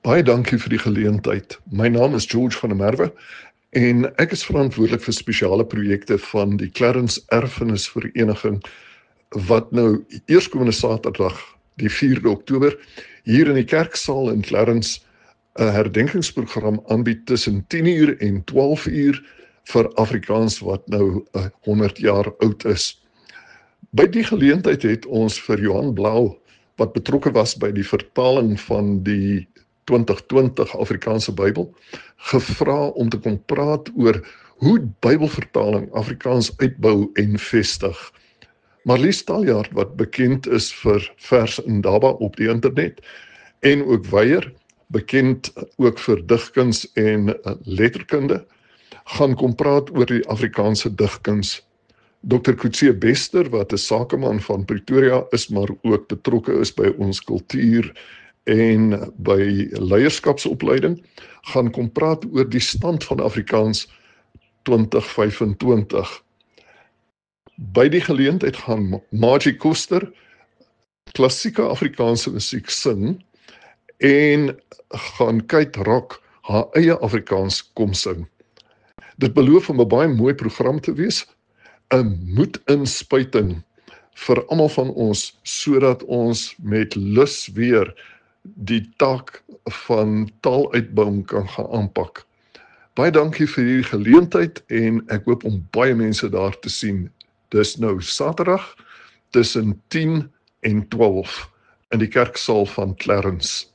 Baie dankie vir die geleentheid. My naam is George van der Merwe en ek is verantwoordelik vir spesiale projekte van die Clarence Erfenisvereniging wat nou eerskomende Saterdag, die 4de Oktober, hier in die kerksaal in Clarence 'n herdenkingsprogram aanbied tussen 10:00 en 12:00 vir Afrikaans wat nou 100 jaar oud is. By die geleentheid het ons vir Johan Blau, wat betrokke was by die vertaling van die 2020 Afrikaanse Bybel, gevra om te kom praat oor hoe Bybelvertaling Afrikaans uitbou en vestig. Marlies Taljaard, wat bekend is vir Vers Indaba op die internet, en ook Weier, bekend ook vir digkuns en letterkunde, gaan kom praat oor die Afrikaanse digkuns. Dr. Coetzee Bester, wat 'n sakeman van Pretoria is, maar ook betrokke is by ons kultuur en by leierskapsopleiding, gaan kom praat oor die stand van Afrikaans 2025. By die geleentheid gaan Magie Koster klassieke Afrikaanse musiek sing en gaan Kate Rock haar eie Afrikaans kom sing. Dit beloof om 'n baie mooi program te wees, 'n moedinspuiting vir almal van ons, sodat ons met lus weer die taak van taaluitbouing kan gaan aanpak. Baie dankie vir hierdie geleentheid en ek hoop om baie mense daar te sien. Dis nou Saterdag tussen 10 en 12 in die kerksaal van Clarence.